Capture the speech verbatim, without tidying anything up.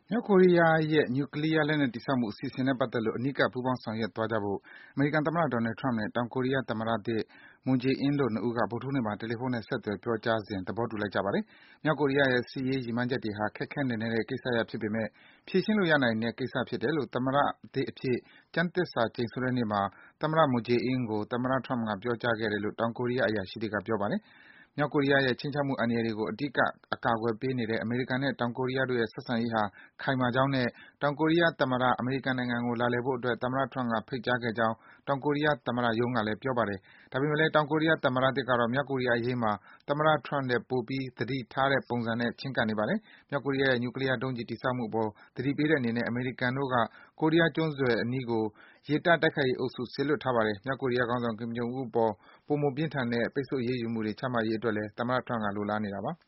မြောက်ကိုရီးယားရဲ့ နျူကလီးယား လက်နက်တည်ဆောက်မှု အစီအစဉ်နဲ့ပတ်သက်လို့ အနီးကပ် ပူးပေါင်းဆောင်ရွက်သွားကြဖို့ အမေရိကန်သမ္မတ Donald Trump နဲ့ တောင်ကိုရီးယားသမ္မတသစ် Moon Jae-in တို့ နှစ်ဦးက ဗုဒ္ဓဟူးနေ့မှာ တယ်လီဖုန်းနဲ့ ဆက်သွယ် ပြောကြားစဉ် သဘောတူလိုက်ကြပါတယ်။ မြောက်ကိုရီးယားရဲ့ စစ်ရေးရည်မှန်းချက်တွေဟာ ခက်ခဲနက်နဲတဲ့ကိစ္စရပ်ဖြစ်ပေမယ့် ဖြေရှင်းလို့ရနိုင်တဲ့ကိစ္စဖြစ်တယ်လို့ သမ္မတသစ်အဖြစ် ကျမ်းသစ္စာကျိန်ဆိုတဲ့နေ့မှာ သမ္မတ Moon Jae-in ကို သမ္မတ Trump က ပြောကြားခဲ့တယ်လို့ တောင်ကိုရီးယား အရာရှိတွေက ပြောပါတယ်။ မြောက်ကိုရီးယားရဲ့ ခြိမ်းခြောက်မှု အန္တရာယ်တွေကို အဓိက အကာကွယ်ပေးနေတဲ့ အမေရိကန်နဲ့ တောင်ကိုရီးယားတို့ရဲ့ ဆက်ဆံရေးဟာ ခိုင်မာကြောင်းနဲ့ တောင်ကိုရီးယားသမ္မတ အမေရိကန်နိုင်ငံကို လာလည်ဖို့အတွက် သမ္မတ Trump က ဖိတ်ကြားခဲ့ကြောင်း တောင်ကိုရီးယား သမ္မတရုံးကလည်း ပြောပါတယ်။ ဒါပေမယ့်လည်း တောင်ကိုရီးယား သမ္မတသစ်ကတော့ မြောက်ကိုရီးယားအရေးမှာ သမ္မတ Trump ထက် ပိုပြီး သတိထားတဲ့ပုံစံနဲ့ ချဉ်းကပ်နေပါတယ်။ မြောက်ကိုရီးယားရဲ့ နျူကလီးယား ဒုံးကျည်တည်ဆောက်မှုအပေါ် သတိပေးတဲ့အနေနဲ့ အမေရိကန်တို့က ကိုရီးယားကျွန်းဆွယ်အနီးကို ရေတပ် တိုက်ခိုက်ရေးအုပ်စု စေလွှတ်ထားပါတယ်။ မြောက်ကိုရီးယားခေါင်းဆောင် Kim Jong Un အပေါ် ပိုမိုပြင်းထန်တဲ့ ပိတ်ဆို့ အရေးယူမှုတွေ ချမှတ်ရေးအတွက်လည်း သမ္မတ Trump က လိုလားနေတာပါ။